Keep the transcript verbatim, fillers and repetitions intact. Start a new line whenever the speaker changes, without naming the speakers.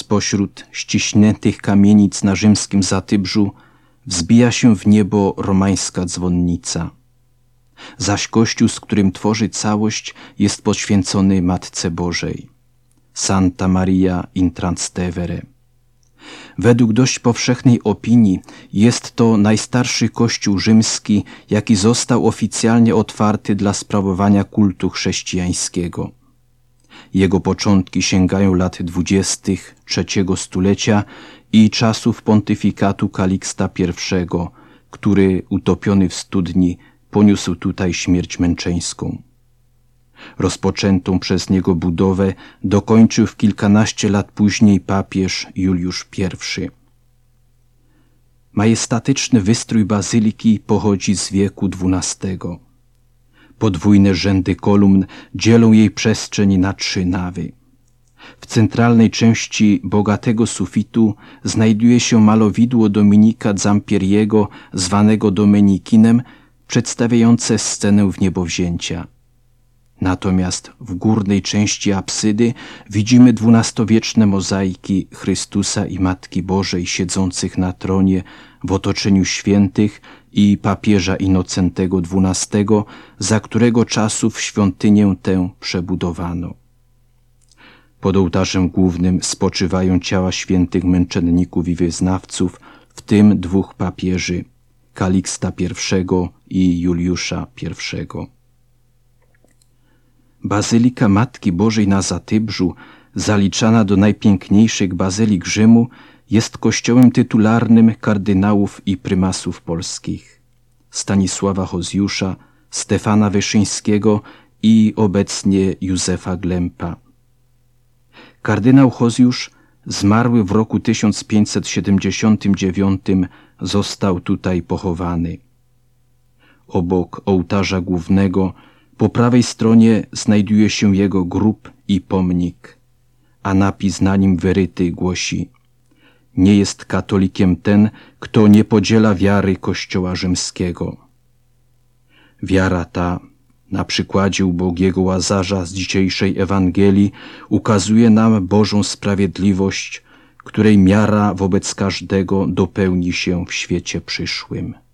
Spośród ściśniętych kamienic na rzymskim Zatybrzu wzbija się w niebo romańska dzwonnica. Zaś kościół, z którym tworzy całość, jest poświęcony Matce Bożej. Santa Maria in Trastevere. Według dość powszechnej opinii jest to najstarszy kościół rzymski, jaki został oficjalnie otwarty dla sprawowania kultu chrześcijańskiego. Jego początki sięgają lat dwudziestych trzeciego stulecia i czasów pontyfikatu Kaliksta pierwszego, który utopiony w studni poniósł tutaj śmierć męczeńską. Rozpoczętą przez niego budowę dokończył w kilkanaście lat później papież Juliusz pierwszy. Majestatyczny wystrój bazyliki pochodzi z wieku dwunastego. Podwójne rzędy kolumn dzielą jej przestrzeń na trzy nawy. W centralnej części bogatego sufitu znajduje się malowidło Dominika Zampieriego, zwanego Domenikinem, przedstawiające scenę wniebowzięcia. Natomiast w górnej części apsydy widzimy dwunastowieczne mozaiki Chrystusa i Matki Bożej siedzących na tronie w otoczeniu świętych i papieża Innocentego dwunastego, za którego czasów świątynię tę przebudowano. Pod ołtarzem głównym spoczywają ciała świętych męczenników i wyznawców, w tym dwóch papieży, Kaliksta pierwszego i Juliusza pierwszego. Bazylika Matki Bożej na Zatybrzu, zaliczana do najpiękniejszych bazylik Rzymu, jest kościołem tytularnym kardynałów i prymasów polskich: Stanisława Hozjusza, Stefana Wyszyńskiego i obecnie Józefa Glempa. Kardynał Hozjusz, zmarły w roku tysiąc pięćset siedemdziesiątym dziewiątym, został tutaj pochowany. Obok ołtarza głównego po prawej stronie znajduje się jego grób i pomnik, a napis na nim wyryty głosi: nie jest katolikiem ten, kto nie podziela wiary Kościoła rzymskiego. Wiara ta, na przykładzie ubogiego Łazarza z dzisiejszej Ewangelii, ukazuje nam Bożą sprawiedliwość, której miara wobec każdego dopełni się w świecie przyszłym.